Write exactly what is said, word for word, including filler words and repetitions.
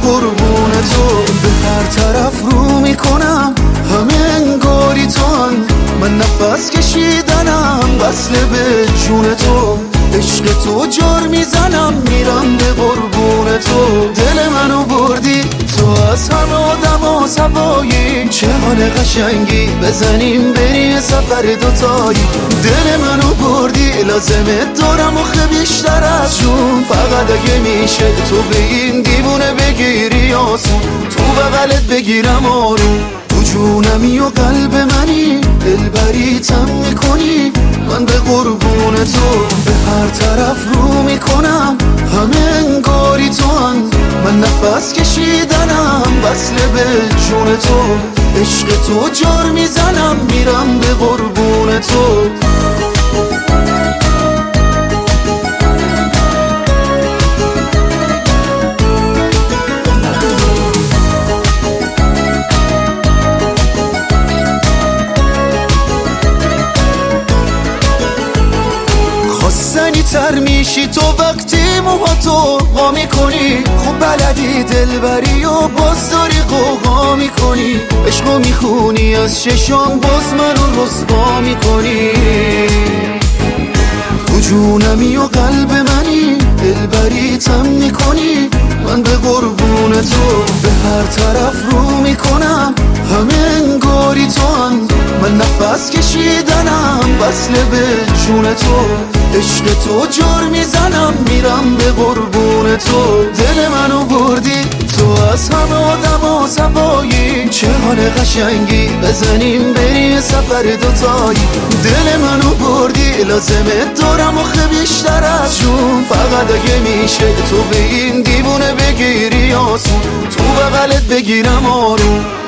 قربون تو. به هر طرف رو میکنم همه انگاری توان، من نفس کشیدنم وصل به جون تو. عشق تو جار میزنم میرم به قربون تو. دل منو بردی تو از همه آدم ها سوایی، چه حال قشنگی بزنیم بریم سفر دوتایی. دل منو بردی لازمه دارم آخه بیشتر از جون، فقط اگه میشه تو به این دیوونه بگیری آسون، تو بغلت بگیرم آروم. تو جونمی و قلب منی، دلبریتم میکنی، من به قربون تو. به هر طرف رو میکنم همه انگاری توان، من نفس کشیدنم وصل به جون تو. عشق تو جار میزنم میرم به قربون تو. خواستنی تر میشی تو وقتی موهاتو وا میکنی، خب بلدی دلبری و باز داری قوقا میکنی. عشقو میخونی از چشام باز منو رسوا میکنی. تو جونمی و قلب منی، دلبریتم میکنی، من به قربون تو. به هر طرف رو میکنم همه انگاری توان، من نفس کشیدنم وصل به جون تو. عشق تو جار میزنم میرم به قربون تو. دل منو بردی تو از همه آدم ها سوایی، چه حال قشنگی بزنیم بریم سفر دوتایی. دل منو بردی لازمه دارم آخه بیشتر از جون، فقط اگه میشه تو به این دیوونه بگیری آسون، تو بغلت بگیرم آروم.